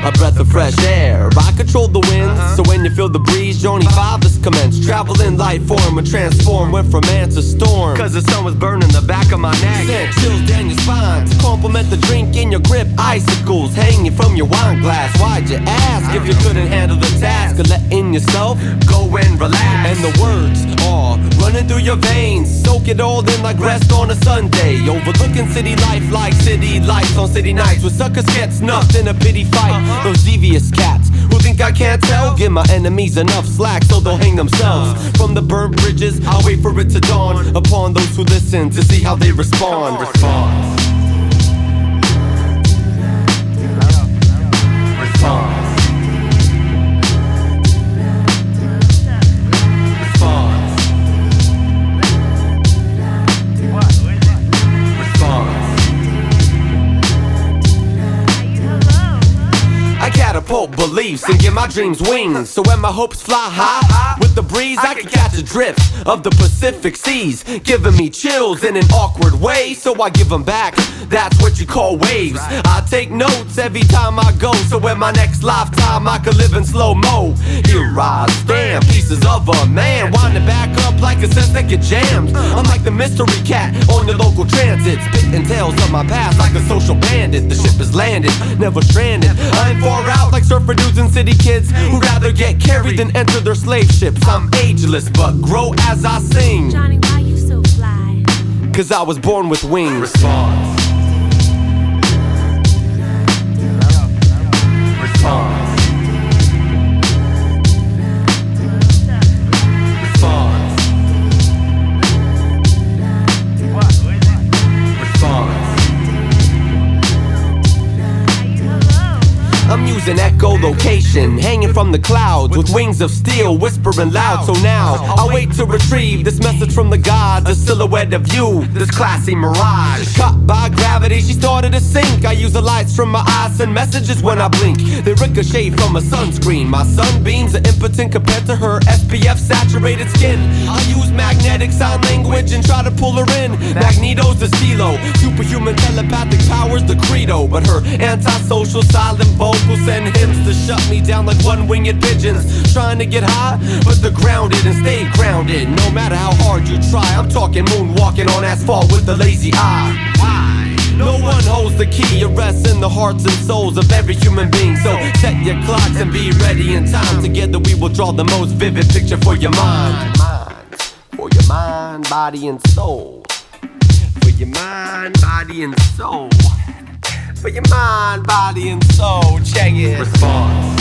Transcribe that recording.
a breath of fresh air. I control the wind, so when you feel the breeze, Johnny 5 has commenced. Traveling light form and transform, went from man to storm. Cause the sun was burning the back of my neck. Sent chills down your spine to complement the drink in your grip. Icicles hanging from your wine glass. Why'd you ask if you couldn't handle the task of letting yourself go and relax? And the words are running through your veins. Soak it all in like rest on a Sunday. Overlooking city life like city lights on city nights, where suckers get snuffed in a pity fight. Those devious cats who think I can't tell, give my enemies enough slack so they'll hang themselves. From the burnt bridges, I'll wait for it to dawn upon those who listen to see how they respond. Response. Catapult beliefs and give my dreams wings. So when my hopes fly high with the breeze, I can catch a drift of the Pacific seas, giving me chills in an awkward way. So I give them back, that's what you call waves. I take notes every time I go, so in my next lifetime I could live in slow-mo. Here I stand, pieces of a man, winding back up like a sense that get jammed. I'm like the mystery cat on your local transit, spitting tales of my past like a social bandit. The ship is landed, never stranded. I ain't far out like surfer dudes and city kids who'd rather get carried than enter their slave ships. I'm ageless but grow as I sing. Johnny, why you so fly? Cause I was born with wings. Response. Response. I'm using echolocation, hanging from the clouds with wings of steel, whispering loud. So now I wait to retrieve this message from the gods, a silhouette of you, this classy mirage. Caught by gravity, she started to sink. I use the lights from my eyes, send messages when I blink. They ricochet from a sunscreen. My sunbeams are impotent compared to her SPF saturated skin. I use magnetic sign language and try to pull her in. Magneto's the stilo, superhuman telepathic powers the credo. But her antisocial silent vocals send hymns to shut me down like one-winged pigeons. Trying to get high, but they're grounded and stay grounded. No matter how hard you try, I'm talking moonwalking on asphalt with the lazy eye. Why? No one holds the key, it rests in the hearts and souls of every human being. So set your clocks and be ready in time. Together we will draw the most vivid picture for your mind. For your mind, body and soul. For your mind, body and soul. For your mind, body and soul. Check it. Response.